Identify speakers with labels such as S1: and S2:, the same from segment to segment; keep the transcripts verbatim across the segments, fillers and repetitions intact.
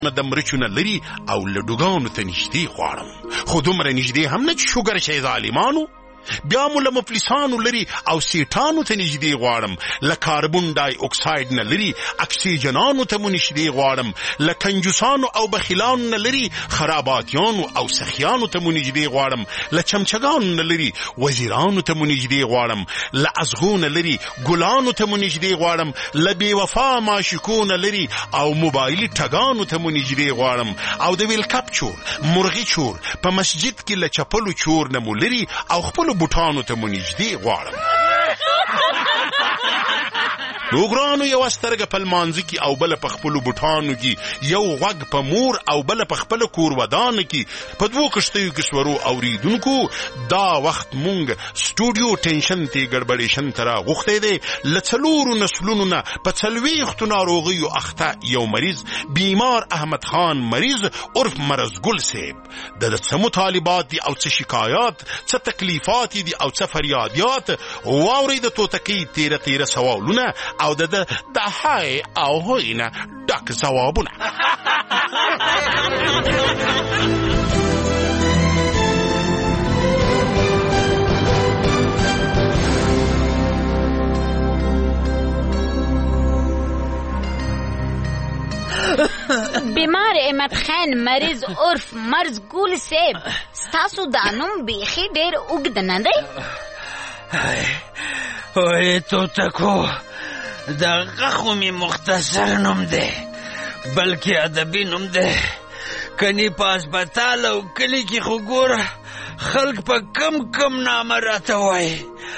S1: د مرچو نه لري او لډوګانو ته نږدې غواړم، خو دومره نږدې هم نه چې شوګر شي ظالمانو. بیا مو له مفلسانو لري او سیټانو ته نږدې غواړم، له کاربون ډای اکساید نه لري اکسیجنانو ته مو نږدې غواړم، له کنجوسانو او بخیلانو نه لري خراباتیانو او سخیانو ته مو نږدې غواړم، له چمچګانو نه لري وزیرانو ته مو نږدې غواړم، له ازغو نه لري ګلانو ته مو نږدې غواړم، له بې وفا معشوقو نه لري او موبایلي ټګانو ته مو نږدې غواړم، او د ویلکپ چور، مرغي چور، په مسجد کې له چپلو چور نه مو لري او خپل بوټانو ته مو نږدې غواړم. نو ګرانو یو سترګه په لمانځه کې او بله په خپلو بوټانو کې، یو غوږ په مور او بله په خپله کور ودانه کې، په دوو کښتیو کې سورو اوریدونکو دا وخت مونږ سټوډیو ټینشن ته ګډبډېشن ته راغوښتی دی. له څلورو نسلونو نه په څلوېښتو ناروغیو اخته یو مریض بیمار احمد خان مریض عرف مرزګل صاحب، د د څه مطالبات دي او څه شکایات، څه تکلیفات دي او څه فریادیات، واورئ د توتکۍ تیره تیره سوالونه او د د های او هوی نه ډک ځوابونه.
S2: بیمار احمد خان مریض عرف مرزګل صاحب، ستاسو دا نوم بیخي ډېر اوږد نه دی؟
S3: وای توتکو، دغه خو مې مختصر نوم دی، بلکې ادبي نوم دی. کني په هسپتال او کلي کې خو ګوره خلک په کم کم نامه راته وایي.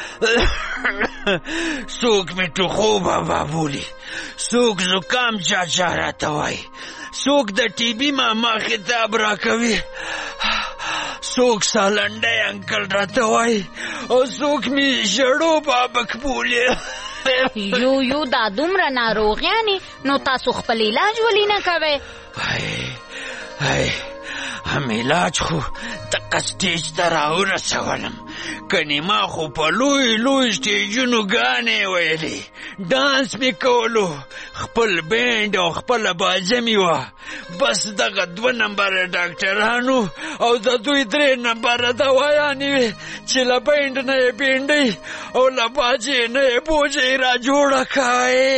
S3: څوک مې ټوخو بابا بولي، څوک زکام چاچا راته وایي، څوک د ټي بي ماما خطاب راکوي، څوک سالنډی انکل راته وایي، او څوک مې ژړو بابک بولي.
S2: یو یو دا دومره ناروغیانې، نو تاسو خپل علاج ولې نه کوئ؟
S3: ای هم علاج خو دقه سټیج ته راورسولم، کنې ما خو په لوی لوی سټیجونو ګانې ویلې، ډانس مې کولو، خپل بینډ او خپله باجه مې وه، بس دغه دوه نمبره ډاکټرانو او د دوی درې نمبره دوایانې وې چې له بینډ نه یې بینډۍ او له باجې نه یې بوجۍ را جوړه کړې.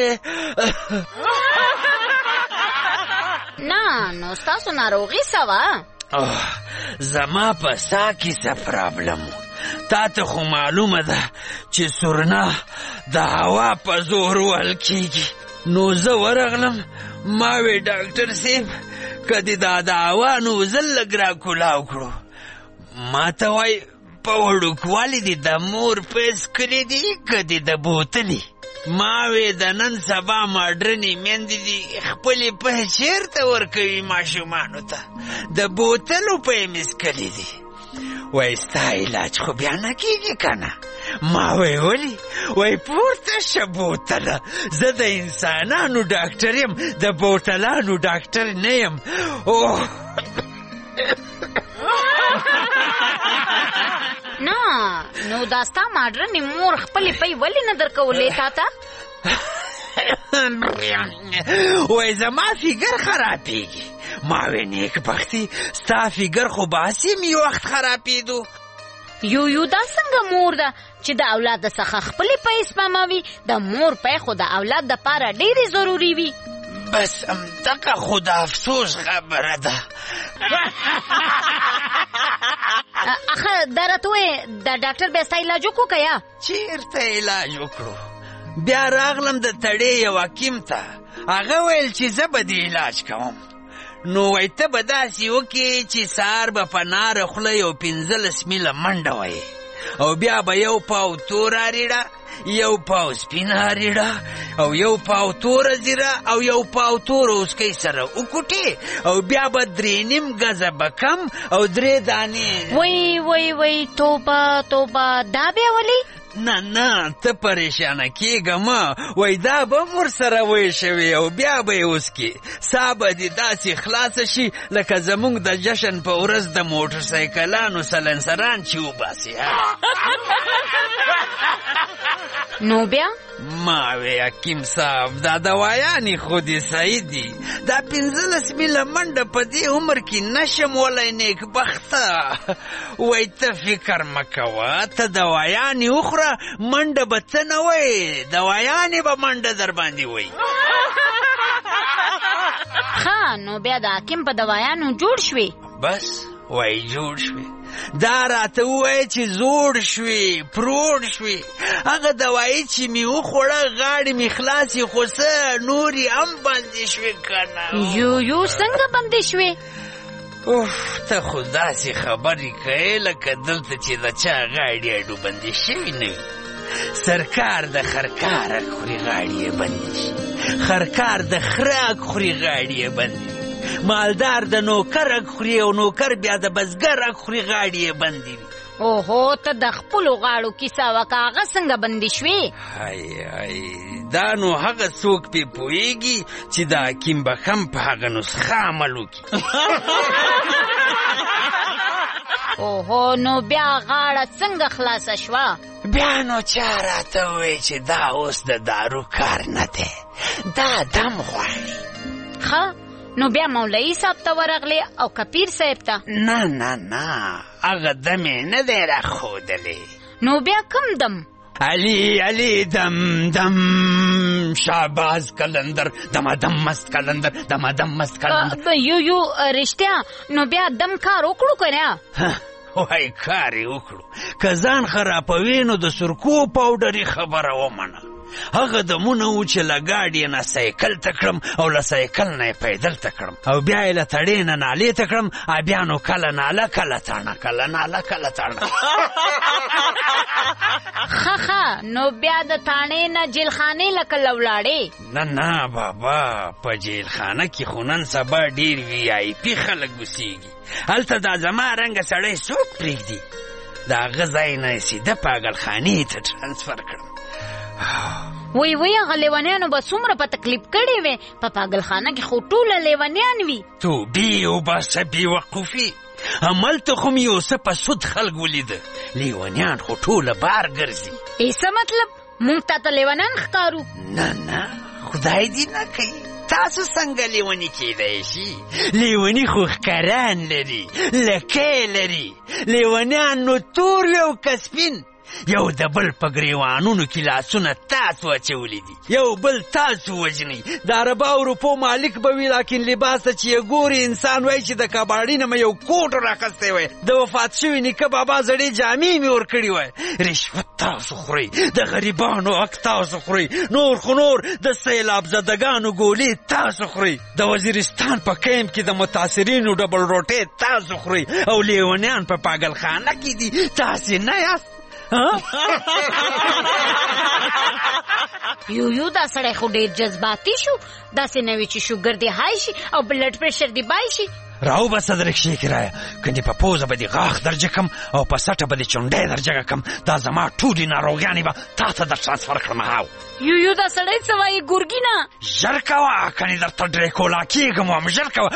S2: نه نو ستاسو ناروغي څه وه؟
S3: زما په سا کې څه پرابلم و. تا ته خو معلومه ده چې سورنا د هوا په زور وهل کېږي. نو زه ورغلم، ما وی ډاکټر صاحب که دې دا د هوا نوزل لږ راکولاو کړو. ما ته وایي په وړوکوالي دې د مور پیس کړی دي که دې د بوتلې؟ ما وی د نن سبا ماډرنې میندې دي خپلې پیسې چېرته ورکوي ماشومانو ته؟ د بوتلو پیسې مې څکلې دي. وای ستا علاج خو بیا نه کېږي که نه؟ ما وی ولې؟ وای پورته شه بوتله، زه د انسانانو ډاکټر یم، د بوتلانو ډاکټر نه یم. اوه
S2: نه نو دا ستا ماډرنې مور خپلې پۍ ولې نه درکولې تا ته؟
S3: وای زما فیګر خرابېږي. ما وی نیک بختي ستا فیګر خو باسي مې وخت خرابېدو.
S2: یو یو دا څنګه مور ده چې د اولاد څخه خپلې پۍ سپموي؟ د مور پۍ خو د اولاد دپاره ډېرې ضروري وي.
S3: بس همدغه خو د افسوس خبره ده.
S2: اخه دا راته وایې د ډاکټر بیا ستا علاج وکړو که یا؟
S3: چېرته علاج وکړو؟ بیا راغلم د تړې یو حکیم ته، هغه ویل چې زه به دې علاج کوم. نو وای ته به داسې وکړې چې سهار به په ناره خوله یو پنځلس میله منډه وایې، او بیا به یو پاو تور اریړه، یو پاو سپین اریړه، او یو پاو توره زیره او یو پاو تور اوسکۍ سره وکوټې، او بیا به درې نیم ګزه بکم او درې دانې.
S2: وای وای وای توبه توبه، دا بیا ولې؟
S3: نه نه ته پریشانه کېږه مه، وای دا به ورسره ویشوې او بیا به یې وسکې، سا به دې داسې خلاصه شي لکه زموږ د جشن په ورځ د موټرسایکلانو سلنسران چې وباسي.
S2: نو بیا
S3: ما وی حکیم صاحب دا دوايانې خو دې صحیح دي دا پنځلس میله منډه په دې عمر کې نشم ولی نیکبخته وی ته فکر مه کوه ته دوايانې وخوره منډه به څه نه وی دوايانې به منډه در باندې وی
S2: ښه نو بیا د حکیم په دوايانو جوړ شوې
S3: بس وای جوړ شوې دا راته ووایه چې زوړ شوې پروړ شوې هغه دوایي چې مې وخوړه غاړې مې خلاصې خو څه نورې هم بندې شوې که نه
S2: یو یو څنګه بندې شوې
S3: اوف ته خو داسې خبرې کوې لکه دلته چې د چا غاړې اډو بندې شوي نه وي سرکار د خرکار اک خوري غاړې یې بندې شي خرکار د خره اک خوري غاړې یې بندې مالدار د نوکر اک خوري او نوکر بیا د بزګر اک خوري غاړې یې بندې وي
S2: اوهو ته د خپلو غاړو کیسه وکړه هغه څنګه بندې شوې
S3: هی هی دا نو هغه څوک پې پوهېږي چې د حکیم بخم په هغه نسخه عمل وکړي
S2: اوهو نو بیا غاړه څنګه خلاصه شوه
S3: بیا نو چا راته ووایي چې دا اوس د دارو کار نه دی دا دم غواړي
S2: ښه نو بیا مولوي صاحب ته ورغلې او کپیر صاحب ته
S3: نه نه نه هغه دم یې نه دی راښودلی
S2: نو بیا کوم دم
S3: علی علی دم دم شعباز کلندر دمدم مست کلندر دمدم مست کلندر
S2: یو یو رښتیا نو بیا دم کار وکړو که نه
S3: وای کار یې وکړو که ځان خرابوي نو د سرکو پاوډري خبره ومنه هغه دمونه و چې له ګاډۍ نه سایکل ته کړم او له سایکل نه یې پیدل ته کړم او بیا یې له تړې نه نالې ته کړم بیا نو کله ناله کله تاڼه کله ناله کله تاڼه
S2: ښه ښه نو بیا د تاڼې نه جیلخانې له کله ولاړې
S3: نه نه بابا په جیلخانه کې خو نن سبا ډېر وي آی پي خلک اوسېږي هلته دا زما رنګه سړی څوک پرېږدي د هغه ځای نه یې سیده پاګلخانې ته ټرانسفر کړم
S2: وی وی هغه لیونیانو به څومره په تکلیف کړې وې په پاګلخانه کې خو ټوله لیونیان وي
S3: توبې وباسه بېوقوفي هملته خو مې یو څه په سود خلک ولیده لیونیان خو ټوله بار ګرځي
S2: ای څه مطلب موږ تا ته لیونیان ښکارو
S3: نه نه خدای دې نه کوي تاسو څنګه لیونی کېدای شي لیونی خو ښکران لري لکۍ لري لیونیان نو تور وي او که سپین یو د بل په ګریوانونو کې لاسونه تاسو اچولی دي یو بل تاسو وژنئ د عربه اروپو مالک به وي لاکن لباس ته چې یې ګوري انسان وایي چې د کباړي نه مې یو کوټ راخستی وی د وفات شوي نیکه بابا زړې جامې مې ورکړي وی رشوت تاسو خورئ د غریبانو حق تاسو خورئ نور خو نور د سیلاب زدګانو ګولې تاسو خورئ د وزیرستان په کیمپ کې د متاثرینو ډبل روټۍ تاسو خورئ او لیونیان په پاګلخانه کې دي تاسې نه یاست
S2: یو یو دا سړی خو ډېر جذباتي شو داسې نه وي چې شوګر دې های شي او بلډ پریشر دې بای شي
S3: راو بسه د رکشې کرایه کنې په پوزه به دې غاښ درجه کم او په سټه به دې چونډۍ درجه کم دا زما ټولې ناروغیانې به تا ته در ټرانسفر کړم هاو
S2: یو یو دا سړی څه وایي ګورګینه
S3: ژر کوه کنې درته ډریکولا کېږم وم ژر کوه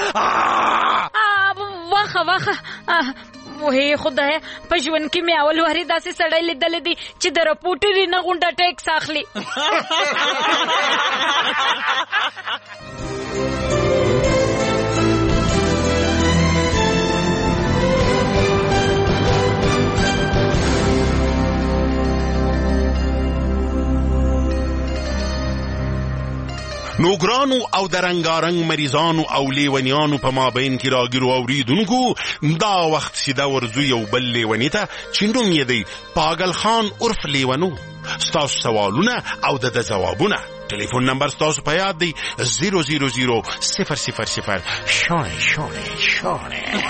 S2: واخه واخه وهې خدایه په ژوند کې مې اول وارې داسې سړی لیدلی دی چې د رپوټري نه غونډه ټیکس اخلي
S1: نوګرانو او د رنګارنګ مریضانو او لیونیانو په مابین کې راګیرو اوریدونکو دا وخت سیده ورځو یو بل لیوني ته چې نوم یې دی پاگل خان عرف لیونو ستاسو سوالونه او د ده ځوابونه ټلیفون نمبر ستاسو په یاد دی زیرو زیرو زیرو صفر صفر صفر شانې شانې شانې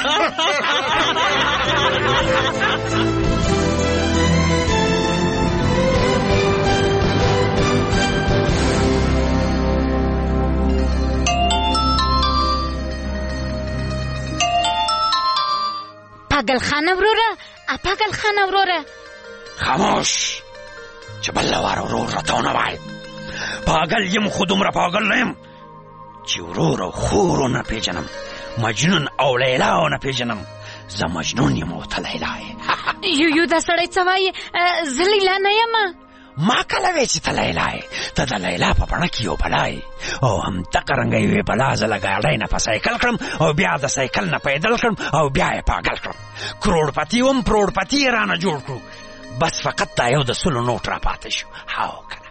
S2: پاگل خانه وروره پاگل خانه وروره
S3: خاموش چې بل وار ورور راته ونه وایي پاگل یم خو دومره پاگل نه یم چې ورور او خور ونه پېژنم مجنون او لیلا ونه پېژنم زه مجنون یم او ته لیلا یې
S2: یو یو دا سړی څه وایي زه لیلا نه یم
S3: ما کله وی چې ته لیلا یې ته د لیلا په بڼه کې یو بلا یې او همدغه رنګه یوې بلا زه له ګاډۍ نه په سایکل کړم او بیا د سایکل نه پیدل کړم او بیا یې پاگل کړم کروڑپتی وم پروڑپتی یې رانه جوړ کړو بس فقط دا یو د سلو نوټ را پاتې شو هاو کنه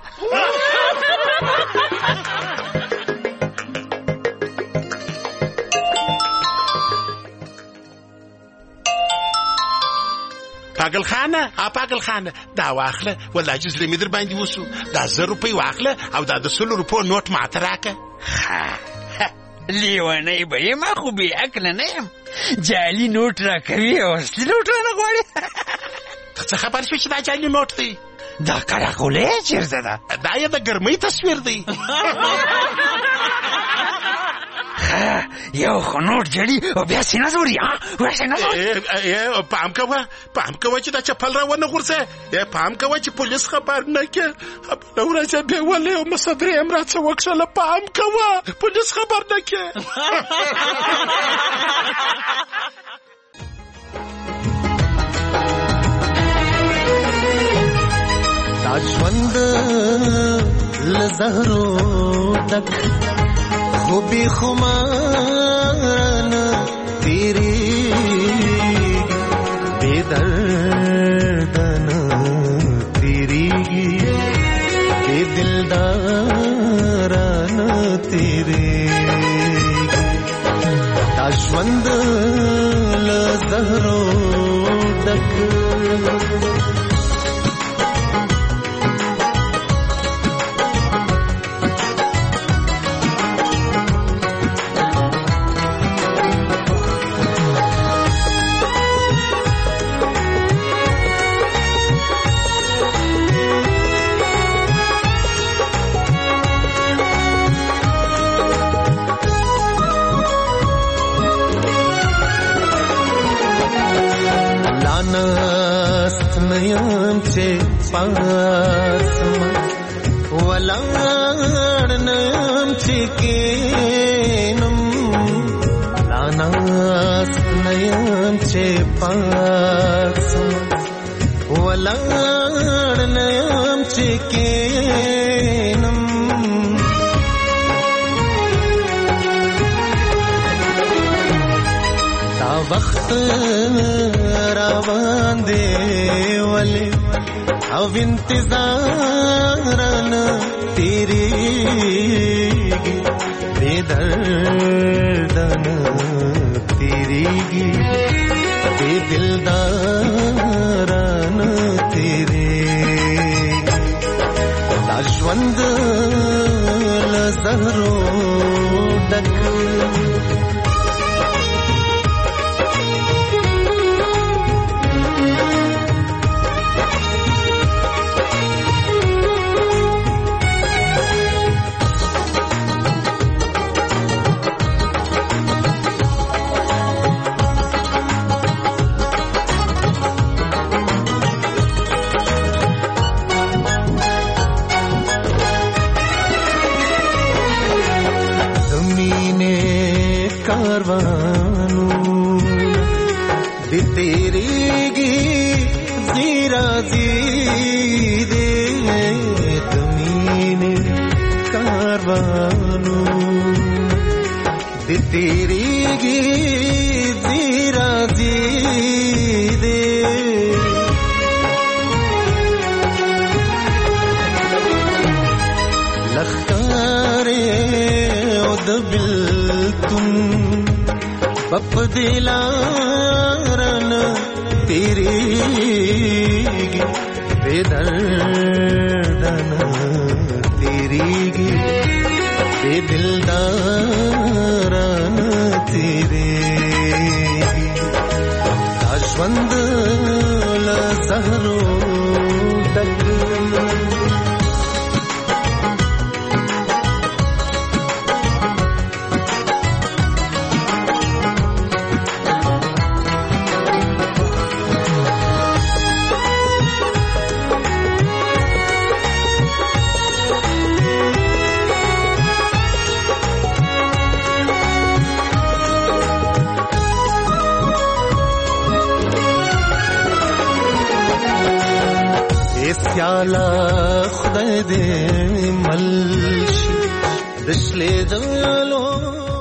S1: پاگل خانه ا پاگل خانه دا واخله والله چې زړه مې در باندې وسو دا زر روپۍ واخله او دا د سلو روپو نوټ ماته راکه
S3: لیونی به یم خو بې عقله نه یم جعلي نوټ راکوي او اصلي نوټ رانه غواړې
S1: ته څه خبر شوې چې دا جعلي نوټ دی
S3: دا کراغولې چېرته ده
S1: دا یې د ګرمۍ تصویر دی
S3: یو خو نوټ جړي او بیا سینه زوري ها سینه زوري
S1: پام کوه پام کوه چې دا چپل را ونه غورځه پام کوه چې پولیس خبر نه کړي بله ورځ بیا ولې او مصدرې هم راڅه وکښله پام کوه پولیس خبر نه کړي
S4: دا ژوند له زهرو ډک خوبی خمارانه تیریږي بې دردانه تیریږي بې دلدارانه تیریږي دا ژوند له زهرو ډک ناست نیم چې پاسما ولاړ نیم چې کینم ناست نیم چې پاسما ولاړ نیم چې کینم دا وخت روان دی ولی او انتظارنا تیریږي بې دردانه تیریږي بې دلدارانه تیریږي دا ژوند له زهرو ډک کاروانو دی تیریږي زیرا زیدې دمینه کاروانو دی تیریږي زیرا زیدې لخکارې او د بلتون بپ دلارن تیریږي بې دردانه تیریږي بې دلدارانه تیریږي دا ژوند له زهرو ډک پیاله خدای دې ملشي د شلې دلو